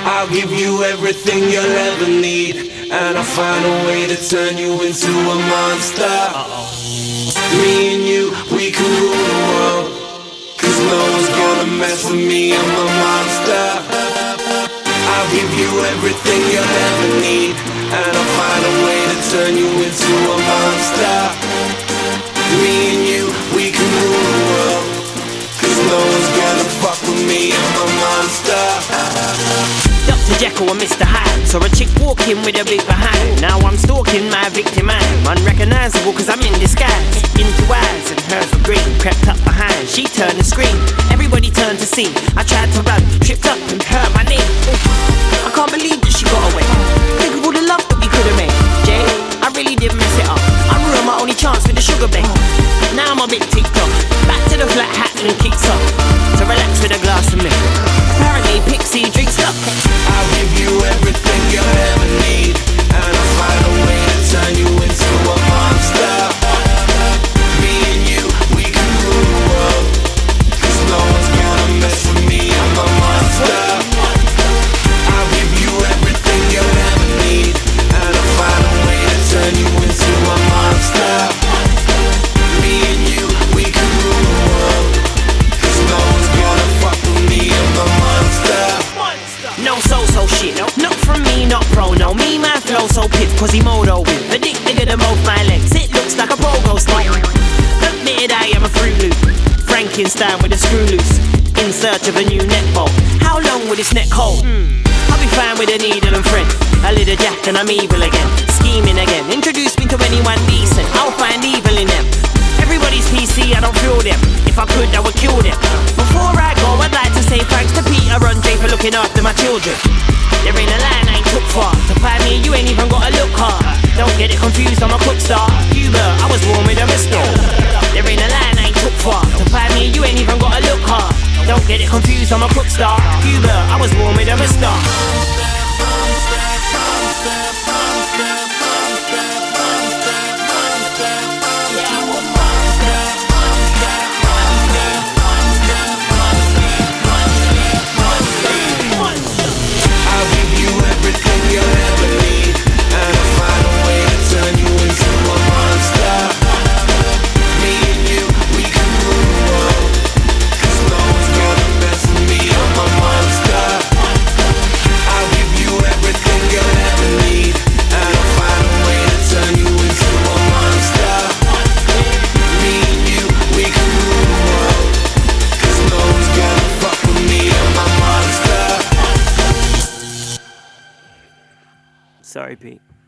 I'll give you everything you'll ever need, and I'll find a way to turn you into a monster. Me and you, we can rule the world, 'cause no one's gonna mess with me, I'm a monster. I'll give you everything you'll ever need, and I'll find a way to turn you into a monster. Me and you, we can rule the world, 'cause no one's gonna fuck with me, I'm a monster. Dr. Jekyll and Mr. Hyde saw a chick walking with a big behind. Now I'm stalking my victim, I'm unrecognizable 'cause I'm in disguise. Into eyes and hers were green, crept up behind, she turned and screamed. Everybody turned to see, I tried to run, tripped up and hurt my knee. I can't believe that she got away. Think of all the love that we could have made. Jay, I really did mess it up. I ruined my only chance with the sugar babe. Now I'm a bit ticked off, back to the flat hat and kicks off, to relax with a glass of milk. Apparently Pixie drinks up. I'll give you everything you'll ever need, and I'll find a way to turn you into a monster. Me and you, we can rule the world, 'cause no one's gonna mess with me, I'm a monster. I'll give you everything you'll ever need, and I'll find a way to turn you into a monster. Me and you, we can rule the world, 'cause no one's gonna fuck with me, I'm a monster. No so shit, not from me, not pro, no. Me, my flow so piff, Quasimodo with a dick bigger than both my legs. It looks like a pogo stick. Admitted I am a Fruit Loop, Frankenstein with a screw loose, in search of a new net bolt. How long will this net hold? I'll be fine with a needle and thread. A little jack and I'm evil again, scheming again. Introduce me to anyone decent, I'll find evil in them. Everybody's PC, I don't feel them. If I could, I would kill them. Before I go, I'd like to say thanks to Peter and Jay for looking after my children. There ain't a line I ain't took far. To find me, you ain't even gotta look hard. Don't get it confused, I'm a cook star. Cuba, I was born with a restore. There ain't a line I ain't took far. To find me, you ain't even gotta look hard. Don't get it confused, I'm a cook star. Cuba, I was born with a restore. Sorry, Pete.